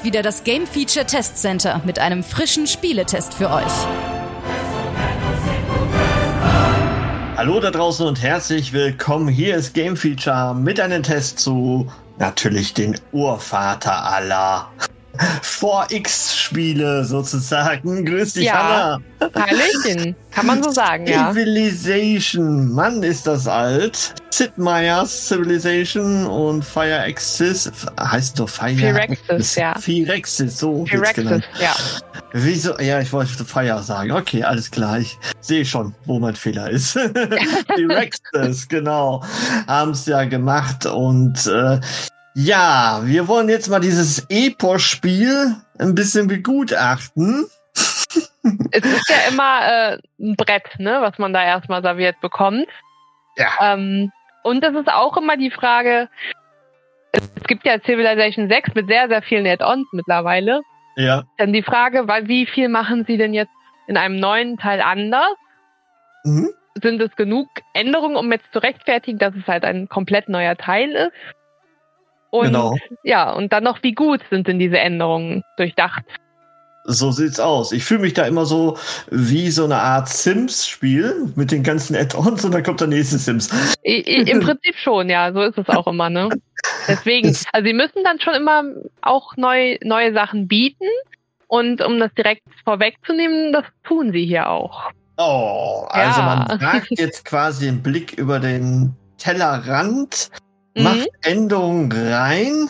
ist wieder das Game Feature Test Center mit einem frischen Spieletest für euch. Hallo da draußen und herzlich willkommen. Hier ist Game Feature mit einem Test zu natürlich den Urvater aller 4X-Spiele sozusagen. Grüß dich, Hanna. Hallöchen, kann man so sagen, ja. Civilization, Mann, ist das alt. Sid Meier's Civilization und Firaxis, heißt doch Firaxis, ja. Firaxis, so wird's genannt. Ja. Wieso? Ja, ich wollte Fire sagen. Okay, alles klar. Ich sehe schon, wo mein Fehler ist. Firaxis, genau. Haben's ja gemacht und ja, wir wollen jetzt mal dieses Epos-Spiel ein bisschen begutachten. Es ist ja immer ein Brett, ne, was man da erstmal serviert bekommt. Ja. Und es ist auch immer die Frage, es gibt ja Civilization 6 mit sehr, sehr vielen Add-ons mittlerweile. Ja. Dann die Frage, wie viel machen sie denn jetzt in einem neuen Teil anders? Mhm. Sind es genug Änderungen, um jetzt zu rechtfertigen, dass es halt ein komplett neuer Teil ist? Und Genau. ja, und dann noch, wie gut sind denn diese Änderungen durchdacht? So sieht's aus. Ich fühle mich da immer so wie so eine Art Sims-Spiel mit den ganzen Add-ons und dann kommt der nächste Sims. Im Prinzip schon, ja, so ist es auch immer, ne? Deswegen, also sie müssen dann schon immer auch neue Sachen bieten und um das direkt vorwegzunehmen, das tun sie hier auch. Oh, also Ja. man wagt jetzt quasi den Blick über den Tellerrand, macht Änderungen rein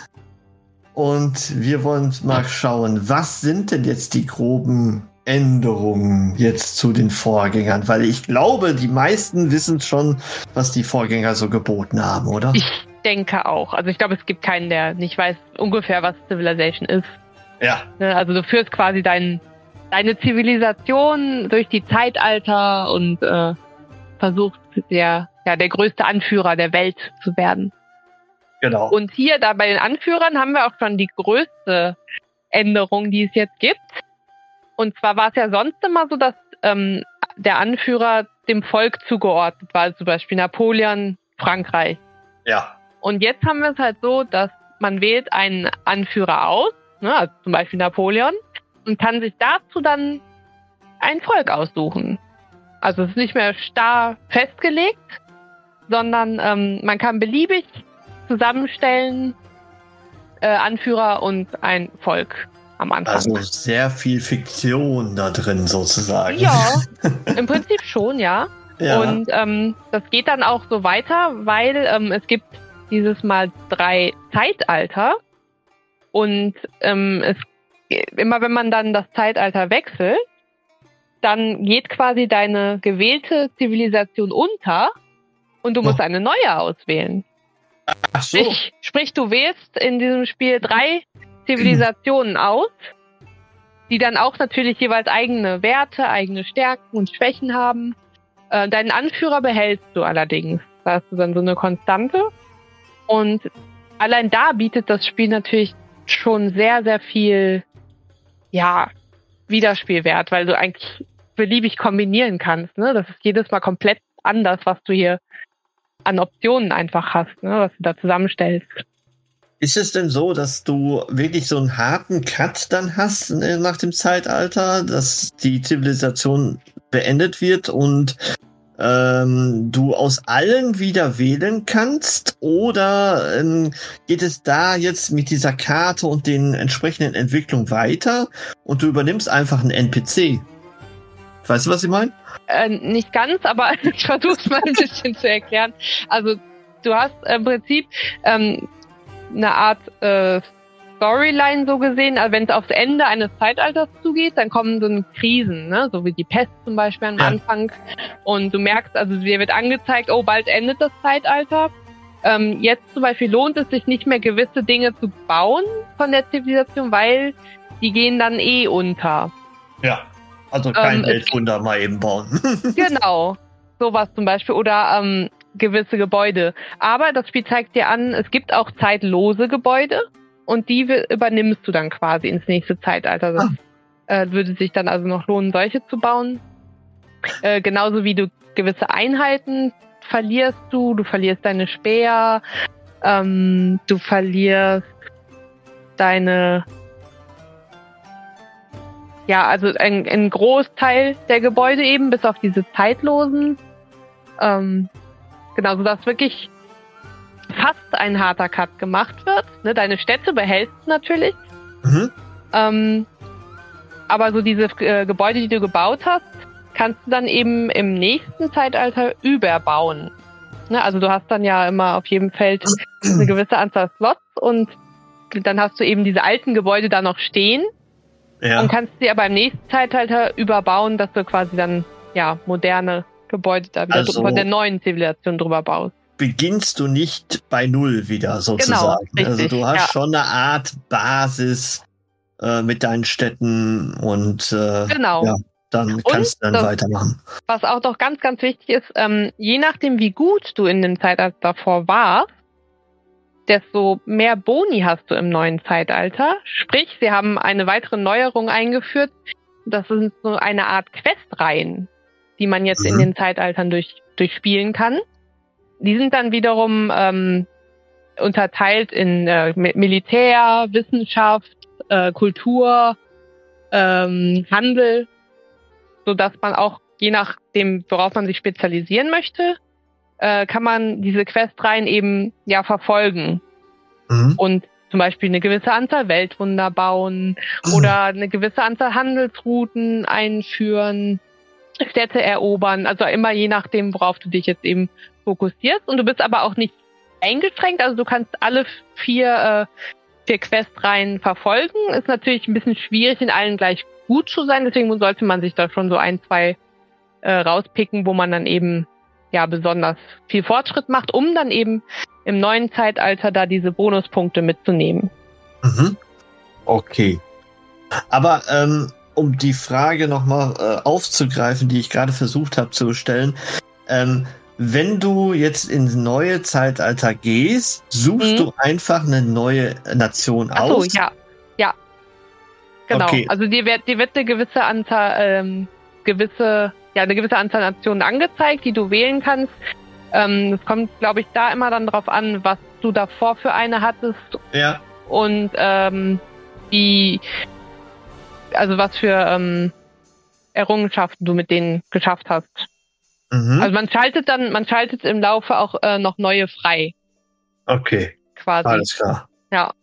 und wir wollen mal schauen, was sind denn jetzt die groben Änderungen jetzt zu den Vorgängern? Weil ich glaube, die meisten wissen schon, was die Vorgänger so geboten haben, oder? Ich denke auch. Also ich glaube, es gibt keinen, der nicht weiß ungefähr, was Civilization ist. Ja. Also du führst quasi deine Zivilisation durch die Zeitalter und versuchst der größte Anführer der Welt zu werden. Genau. Und hier, da bei den Anführern, haben wir auch schon die größte Änderung, die es jetzt gibt. Und zwar war es ja sonst immer so, dass der Anführer dem Volk zugeordnet war, also zum Beispiel Napoleon, Frankreich. Ja. Und jetzt haben wir es halt so, dass man wählt einen Anführer aus, ne, also zum Beispiel Napoleon, und kann sich dazu dann ein Volk aussuchen. Also es ist nicht mehr starr festgelegt, sondern man kann beliebig zusammenstellen, Anführer und ein Volk am Anfang. Also sehr viel Fiktion da drin sozusagen. Ja, im Prinzip schon, ja. Ja. Und das geht dann auch so weiter, weil es gibt dieses Mal 3 Zeitalter und immer wenn man dann das Zeitalter wechselt, dann geht quasi deine gewählte Zivilisation unter und du musst eine neue auswählen. Ach so. Sprich, du wählst in diesem Spiel 3 Zivilisationen aus, die dann auch natürlich jeweils eigene Werte, eigene Stärken und Schwächen haben. Deinen Anführer behältst du allerdings. Da hast du dann so eine Konstante. Und allein da bietet das Spiel natürlich schon sehr, sehr viel, ja, Wiederspielwert, weil du eigentlich beliebig kombinieren kannst, ne? Das ist jedes Mal komplett anders, was du hier an Optionen einfach hast, ne? Was du da zusammenstellst. Ist es denn so, dass du wirklich so einen harten Cut dann hast nach dem Zeitalter, dass die Zivilisation beendet wird und du aus allen wieder wählen kannst? Oder geht es da jetzt mit dieser Karte und den entsprechenden Entwicklungen weiter und du übernimmst einfach einen NPC? Weißt du, was ich meine? Nicht ganz, aber ich versuche es mal ein bisschen zu erklären. Also du hast im Prinzip eine Art Storyline so gesehen, also wenn es aufs Ende eines Zeitalters zugeht, dann kommen so eine Krisen, ne? So wie die Pest zum Beispiel am Anfang. Und du merkst, also dir wird angezeigt, oh, bald endet das Zeitalter. Jetzt zum Beispiel lohnt es sich nicht mehr, gewisse Dinge zu bauen von der Zivilisation, weil die gehen dann unter. Ja, also kein Weltwunder mal eben bauen. Genau, sowas zum Beispiel. Oder gewisse Gebäude. Aber das Spiel zeigt dir an, es gibt auch zeitlose Gebäude. Und die übernimmst du dann quasi ins nächste Zeitalter. Das würde sich dann also noch lohnen, solche zu bauen. Genauso wie du gewisse Einheiten verlierst du verlierst deine Speer, du verlierst deine ja, also ein Großteil der Gebäude eben, bis auf diese zeitlosen. Genau, sodass wirklich fast ein harter Cut gemacht wird. Ne, deine Städte behältst du natürlich. Aber so diese Gebäude, die du gebaut hast, kannst du dann eben im nächsten Zeitalter überbauen. Ne, also du hast dann ja immer auf jedem Feld eine gewisse Anzahl Slots und dann hast du eben diese alten Gebäude da noch stehen und kannst sie aber im nächsten Zeitalter überbauen, dass du quasi dann ja moderne Gebäude da wieder von der neuen Zivilisation drüber baust. Beginnst du nicht bei Null wieder sozusagen. Genau, richtig, also du hast schon eine Art Basis mit deinen Städten und genau. Dann kannst du dann weitermachen. Was auch noch ganz, ganz wichtig ist, je nachdem wie gut du in dem Zeitalter davor warst, desto mehr Boni hast du im neuen Zeitalter. Sprich, sie haben eine weitere Neuerung eingeführt. Das sind so eine Art Questreihen, die man jetzt in den Zeitaltern durchspielen kann. Die sind dann wiederum unterteilt in Militär, Wissenschaft, Kultur, Handel, sodass man auch, je nachdem, worauf man sich spezialisieren möchte, kann man diese Questreihen eben ja verfolgen. Und zum Beispiel eine gewisse Anzahl Weltwunder bauen oder eine gewisse Anzahl Handelsrouten einführen, Städte erobern, also immer je nachdem, worauf du dich jetzt eben fokussierst. Und du bist aber auch nicht eingeschränkt, also du kannst alle vier Questreihen verfolgen. Ist natürlich ein bisschen schwierig, in allen gleich gut zu sein, deswegen sollte man sich da schon so 1, 2 rauspicken, wo man dann eben ja besonders viel Fortschritt macht, um dann eben im neuen Zeitalter da diese Bonuspunkte mitzunehmen. Okay. Aber um die Frage nochmal aufzugreifen, die ich gerade versucht habe zu stellen, wenn du jetzt ins neue Zeitalter gehst, suchst du einfach eine neue Nation aus? Ach so, ja. Genau. Okay. Also dir wird eine gewisse Anzahl Nationen angezeigt, die du wählen kannst. Es kommt, glaube ich, da immer dann drauf an, was du davor für eine hattest. Ja. Und was für Errungenschaften du mit denen geschafft hast. Also man schaltet im Laufe auch noch neue frei. Okay. Quasi. Alles klar. Ja.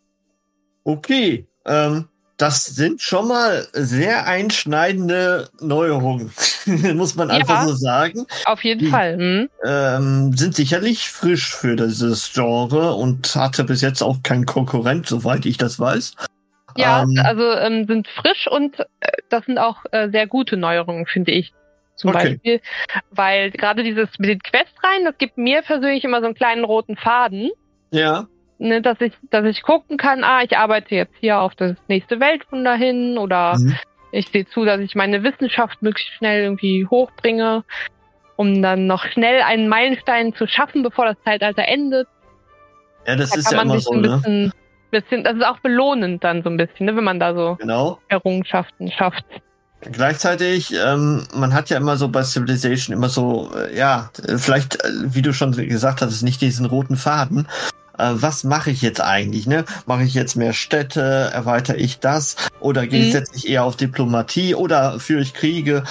Okay. Das sind schon mal sehr einschneidende Neuerungen, muss man einfach so sagen. Auf jeden Fall. Sind sicherlich frisch für dieses Genre und hatte bis jetzt auch keinen Konkurrent, soweit ich das weiß. Ja, sind frisch und das sind auch sehr gute Neuerungen, finde ich. Zum Beispiel, weil gerade dieses mit den Questreihen, das gibt mir persönlich immer so einen kleinen roten Faden. Ja. Ne, dass ich gucken kann, ich arbeite jetzt hier auf das nächste Weltwunder hin oder ich sehe zu, dass ich meine Wissenschaft möglichst schnell irgendwie hochbringe, um dann noch schnell einen Meilenstein zu schaffen, bevor das Zeitalter endet. Ja, das ist ja immer so, ne? Das ist auch belohnend dann so ein bisschen, ne, wenn man da so Errungenschaften schafft. Gleichzeitig, man hat ja immer so bei Civilization immer so, vielleicht, wie du schon gesagt hast, nicht diesen roten Faden. Was mache ich jetzt eigentlich? Ne? Mache ich jetzt mehr Städte? Erweitere ich das? Oder setze ich eher auf Diplomatie? Oder führe ich Kriege?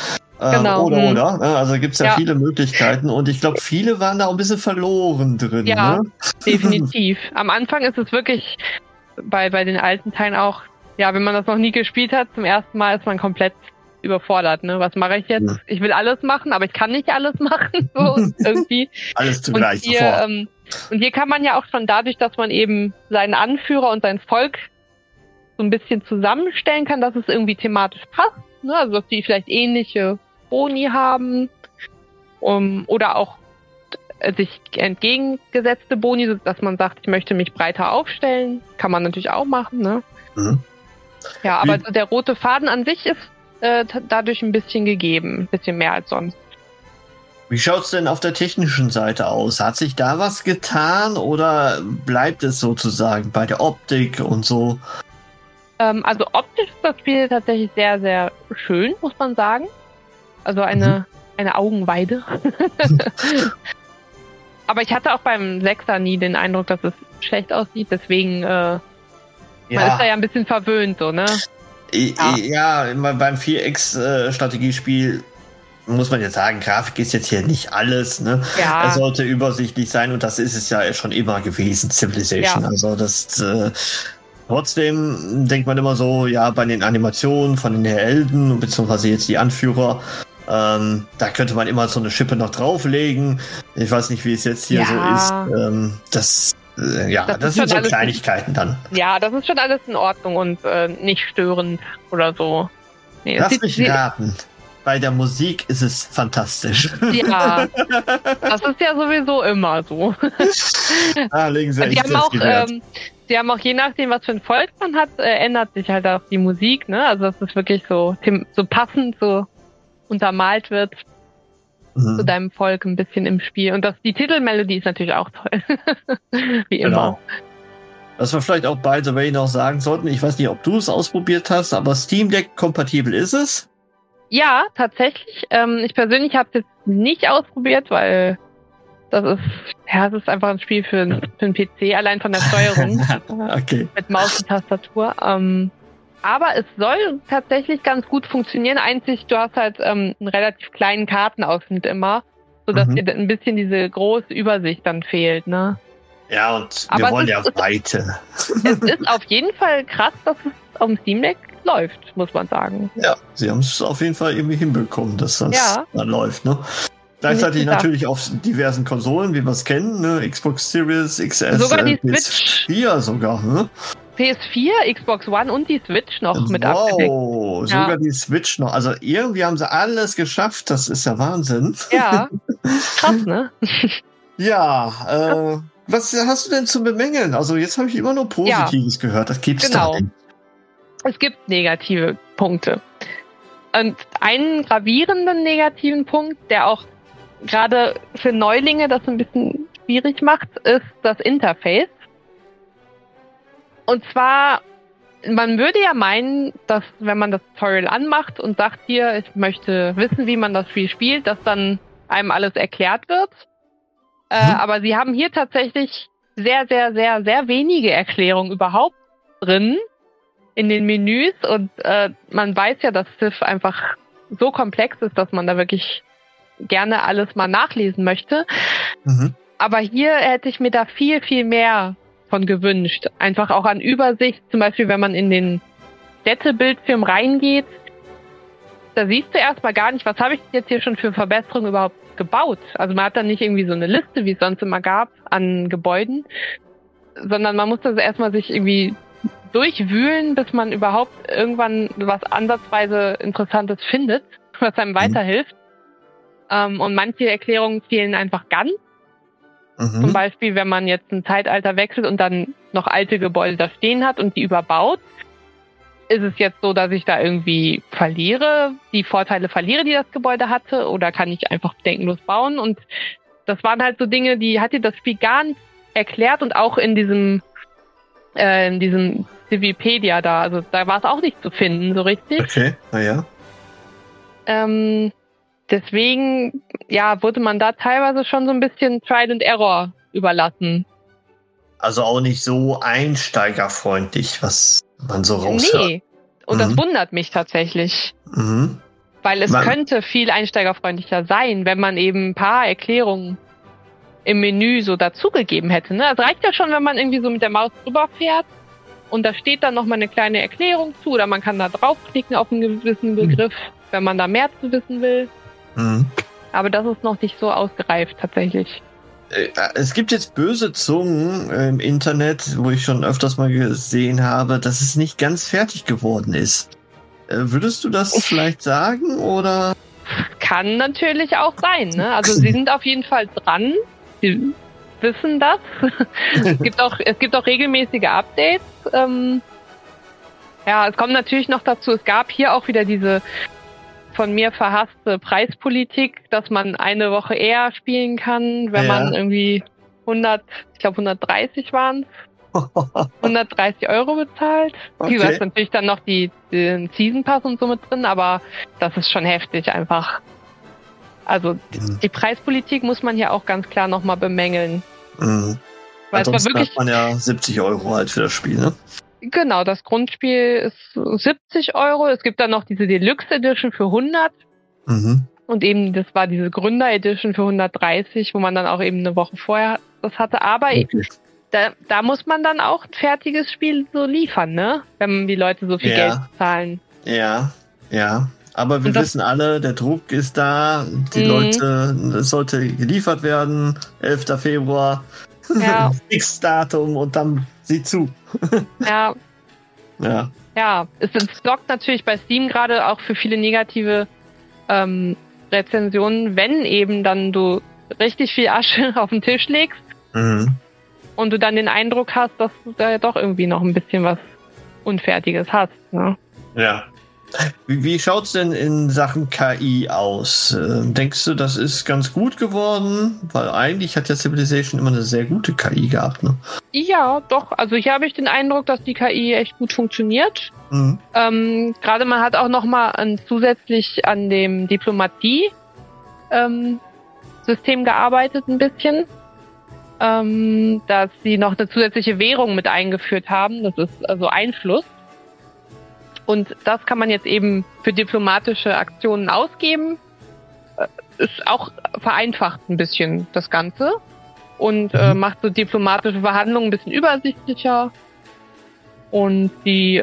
Oder. Also gibt's ja viele Möglichkeiten. Und ich glaube, viele waren da auch ein bisschen verloren drin. Ja, ne? Definitiv. Am Anfang ist es wirklich bei den alten Teilen auch, wenn man das noch nie gespielt hat, zum ersten Mal ist man komplett überfordert. Ne? Was mache ich jetzt? Ich will alles machen, aber ich kann nicht alles machen. So irgendwie. Alles zugleich sofort. Und hier kann man ja auch schon dadurch, dass man eben seinen Anführer und sein Volk so ein bisschen zusammenstellen kann, dass es irgendwie thematisch passt. Ne? Also, dass die vielleicht ähnliche Boni haben oder auch sich entgegengesetzte Boni, dass man sagt, ich möchte mich breiter aufstellen. Kann man natürlich auch machen. Ne? Ja, aber der rote Faden an sich ist dadurch ein bisschen gegeben. Ein bisschen mehr als sonst. Wie schaut's denn auf der technischen Seite aus? Hat sich da was getan oder bleibt es sozusagen bei der Optik und so? Also optisch ist das Spiel tatsächlich sehr, sehr schön, muss man sagen. Also eine Augenweide. Aber ich hatte auch beim 6er nie den Eindruck, dass es schlecht aussieht. Deswegen man ist da ja ein bisschen verwöhnt, so, ne? Ja, beim 4X-Strategiespiel muss man jetzt sagen, Grafik ist jetzt hier nicht alles, ne? Ja. Es sollte übersichtlich sein und das ist es ja schon immer gewesen, Civilization. Ja. Also das trotzdem denkt man immer so, ja, bei den Animationen von den Helden, beziehungsweise jetzt die Anführer, da könnte man immer so eine Schippe noch drauflegen. Ich weiß nicht, wie es jetzt hier so ist. Das sind so Kleinigkeiten dann. Ja, das ist schon alles in Ordnung und nicht störend oder so. Nee, lass mich raten. Bei der Musik ist es fantastisch. Ja, das ist ja sowieso immer so. Legen Sie echt die haben auch, je nachdem, was für ein Volk man hat, ändert sich halt auch die Musik, ne? Also, dass es wirklich so passend so untermalt wird zu deinem Volk ein bisschen im Spiel. Und die Titelmelodie ist natürlich auch toll. Wie immer. Genau. Was wir vielleicht auch by the way noch sagen sollten, ich weiß nicht, ob du es ausprobiert hast, aber Steam Deck kompatibel ist es? Ja, tatsächlich. Ich persönlich habe es jetzt nicht ausprobiert, weil es ist einfach ein Spiel für einen PC, allein von der Steuerung. Okay. Mit Maus und Tastatur. Aber es soll tatsächlich ganz gut funktionieren. Einzig, du hast halt einen relativ kleinen Kartenausschnitt immer, sodass dir ein bisschen diese große Übersicht dann fehlt, ne? Ja, und wir wollen ja Weite. Es ist auf jeden Fall krass, dass es auf dem Steam Deck läuft, muss man sagen. Ja, sie haben es auf jeden Fall irgendwie hinbekommen, dass das dann läuft, ne? Gleichzeitig natürlich auf diversen Konsolen, wie wir es kennen, ne? Xbox Series, XS, sogar die Switch. PS4 sogar, ne? PS4, Xbox One und die Switch noch mit abgedeckt. Wow, sogar die Switch noch. Also irgendwie haben sie alles geschafft, das ist ja Wahnsinn. Ja, krass, ne? Ja, was hast du denn zu bemängeln? Also jetzt habe ich immer nur Positives gehört, das gibt's da nicht. Es gibt negative Punkte. Und einen gravierenden negativen Punkt, der auch gerade für Neulinge das ein bisschen schwierig macht, ist das Interface. Und zwar, man würde ja meinen, dass wenn man das Tutorial anmacht und sagt hier, ich möchte wissen, wie man das Spiel spielt, dass dann einem alles erklärt wird. Aber sie haben hier tatsächlich sehr, sehr, sehr, sehr wenige Erklärungen überhaupt drin in den Menüs und man weiß ja, dass Civ einfach so komplex ist, dass man da wirklich gerne alles mal nachlesen möchte. Aber hier hätte ich mir da viel, viel mehr von gewünscht. Einfach auch an Übersicht, zum Beispiel wenn man in den Städtebildschirm reingeht, da siehst du erstmal gar nicht, was habe ich jetzt hier schon für Verbesserungen überhaupt gebaut. Also man hat dann nicht irgendwie so eine Liste, wie es sonst immer gab, an Gebäuden, sondern man muss das erstmal sich irgendwie durchwühlen, bis man überhaupt irgendwann was ansatzweise Interessantes findet, was einem weiterhilft. Und manche Erklärungen fehlen einfach ganz. Zum Beispiel, wenn man jetzt ein Zeitalter wechselt und dann noch alte Gebäude da stehen hat und die überbaut, ist es jetzt so, dass ich da irgendwie die Vorteile verliere, die das Gebäude hatte, oder kann ich einfach bedenkenlos bauen? Und das waren halt so Dinge, die hat dir das Spiel gar nicht erklärt und auch in diesem Civipedia da, also da war es auch nicht zu finden, so richtig. Okay, naja. Deswegen, wurde man da teilweise schon so ein bisschen Trial and Error überlassen. Also auch nicht so einsteigerfreundlich, was man so raushört. Nee, und das wundert mich tatsächlich. Weil es könnte viel einsteigerfreundlicher sein, wenn man eben ein paar Erklärungen im Menü so dazugegeben hätte. Ne? Es reicht ja schon, wenn man irgendwie so mit der Maus drüber fährt und da steht dann nochmal eine kleine Erklärung zu oder man kann da draufklicken auf einen gewissen Begriff, wenn man da mehr zu wissen will. Aber das ist noch nicht so ausgereift tatsächlich. Es gibt jetzt böse Zungen im Internet, wo ich schon öfters mal gesehen habe, dass es nicht ganz fertig geworden ist. Würdest du das vielleicht sagen, oder? Kann natürlich auch sein, ne? Also sie sind auf jeden Fall dran. Sie wissen das. Es gibt auch regelmäßige Updates. Es kommt natürlich noch dazu, es gab hier auch wieder diese von mir verhasste Preispolitik, dass man eine Woche eher spielen kann, wenn man irgendwie 130 waren 130 € bezahlt. Okay. Wie gesagt, natürlich dann noch den Season Pass und so mit drin, aber das ist schon heftig einfach. Also die Preispolitik muss man hier auch ganz klar nochmal bemängeln. Weil es war wirklich, hat man ja 70 € halt für das Spiel, ne? Genau, das Grundspiel ist 70 €. Es gibt dann noch diese Deluxe Edition für 100. Und eben, das war diese Gründer Edition für 130, wo man dann auch eben eine Woche vorher das hatte. Aber da muss man dann auch ein fertiges Spiel so liefern, ne? Wenn die Leute so viel Geld zahlen. Ja. Aber wir wissen alle, der Druck ist da. Die Leute, es sollte geliefert werden. 11. Februar. Ja. Fixdatum und dann sieh zu. Ja. Es sorgt natürlich bei Steam gerade auch für viele negative Rezensionen, wenn eben dann du richtig viel Asche auf den Tisch legst und du dann den Eindruck hast, dass du da doch irgendwie noch ein bisschen was Unfertiges hast. Ne? Ja. Wie schaut's denn in Sachen KI aus? Denkst du, das ist ganz gut geworden? Weil eigentlich hat ja Civilization immer eine sehr gute KI gehabt, ne? Ja, doch. Also hier habe ich den Eindruck, dass die KI echt gut funktioniert. Gerade man hat auch nochmal zusätzlich an dem Diplomatie-System gearbeitet ein bisschen. Dass sie noch eine zusätzliche Währung mit eingeführt haben. Das ist also Einfluss. Und das kann man jetzt eben für diplomatische Aktionen ausgeben. Ist auch vereinfacht ein bisschen das Ganze. Und macht so diplomatische Verhandlungen ein bisschen übersichtlicher. Und die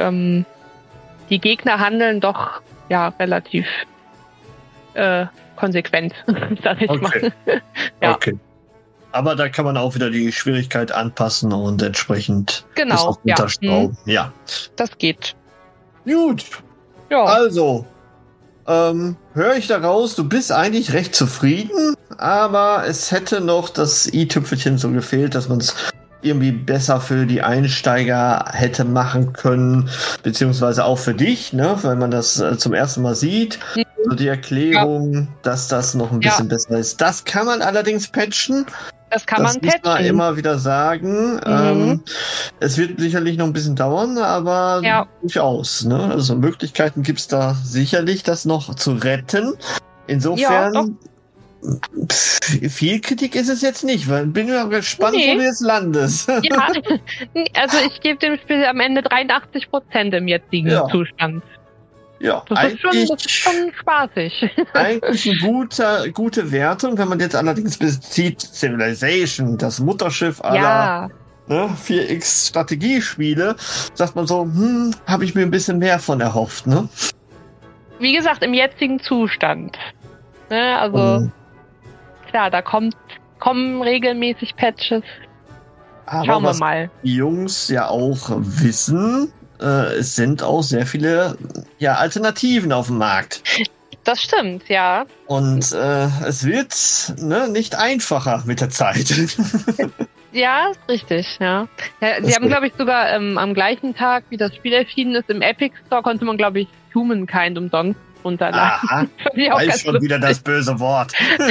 Gegner handeln doch relativ konsequent, sag ich mal. Ja. Okay. Aber da kann man auch wieder die Schwierigkeit anpassen und entsprechend unterschrauben. Ja. Das geht. Gut. Ja. Also, höre ich daraus, du bist eigentlich recht zufrieden, aber es hätte noch das i-Tüpfelchen so gefehlt, dass man es irgendwie besser für die Einsteiger hätte machen können, beziehungsweise auch für dich, ne, weil man das zum ersten Mal sieht. So die Erklärung, dass das noch ein bisschen besser ist. Das kann man allerdings patchen. Das kann man patchen. Das muss man immer wieder sagen. Es wird sicherlich noch ein bisschen dauern, aber durchaus. Ne? Also Möglichkeiten gibt es da sicherlich, das noch zu retten. Insofern, viel Kritik ist es jetzt nicht, weil bin ja gespannt, wo du jetzt landest. Ja, also ich gebe dem Spiel am Ende 83% im jetzigen Zustand. Ja, das ist schon spaßig. Eigentlich eine gute Wertung, wenn man jetzt allerdings bezieht Civilization, das Mutterschiff aller 4X Strategiespiele, sagt man so, habe ich mir ein bisschen mehr von erhofft, ne? Wie gesagt, im jetzigen Zustand. Ne, also klar, da kommen regelmäßig Patches. Aber schauen wir mal. Die Jungs ja auch wissen, es sind auch sehr viele Alternativen auf dem Markt. Das stimmt, ja. Und es wird nicht einfacher mit der Zeit. Ja, ist richtig, ja. Sie haben, glaube ich, sogar am gleichen Tag, wie das Spiel erschienen ist, im Epic Store konnte man, glaube ich, Humankind umsonst runterladen. Aha, da ist schon wieder das böse Wort.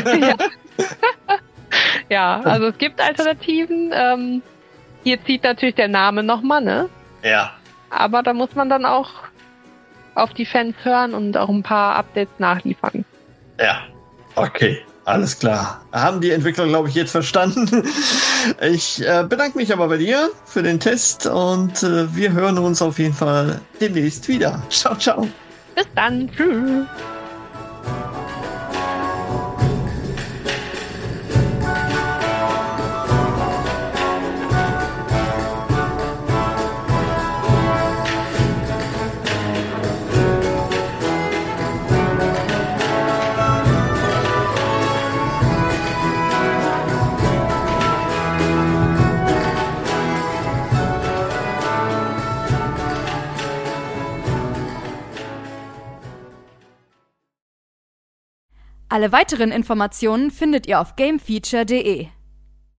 Ja, also es gibt Alternativen. Hier zieht natürlich der Name nochmal, ne? Ja. Aber da muss man dann auch auf die Fans hören und auch ein paar Updates nachliefern. Ja, okay, alles klar. Haben die Entwickler, glaube ich, jetzt verstanden. Ich bedanke mich aber bei dir für den Test und wir hören uns auf jeden Fall demnächst wieder. Ciao, ciao. Bis dann. Tschüss. Alle weiteren Informationen findet ihr auf gamefeature.de.